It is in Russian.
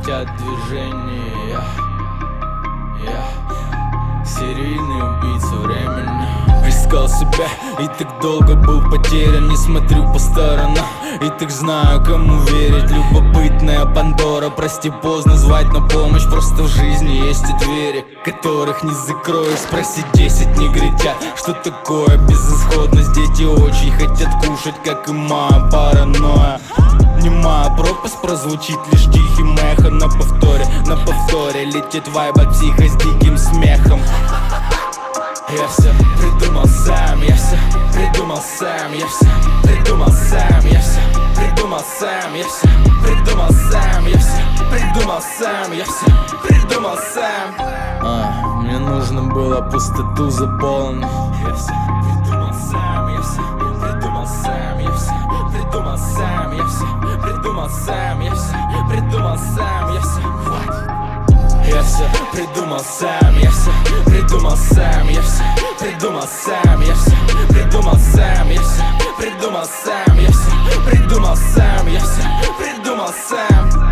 хотят движения. Серийный убийца времени. Искал себя и так долго был потерян. Не смотрю по сторонам и так знаю, кому верить. Любопытная Пандора, прости, поздно звать на помощь. Просто в жизни есть и двери, которых не закроешь. Спроси 10 негритят, что такое безысходность. Дети очень хотят кушать, как и моя паранойя. Немая пропасть прозвучит лишь тихим эхом. На повторе летит вайб от психа с диким смехом. Я все придумал сам, я все придумал сам, я все придумал сам, я все придумал сам, я все придумал сам, я все придумал сам, я все придумал сам. Мне нужно было пустоту заполнить. Я все придумал сам, я все придумал сам, я все придумал сам, я все придумал сам, я все придумал сам, я все. Я все придумал сам, я все придумал сам, я все придумал сам, я все придумал сам, я все придумал сам, я все придумал сам, я все придумал сам.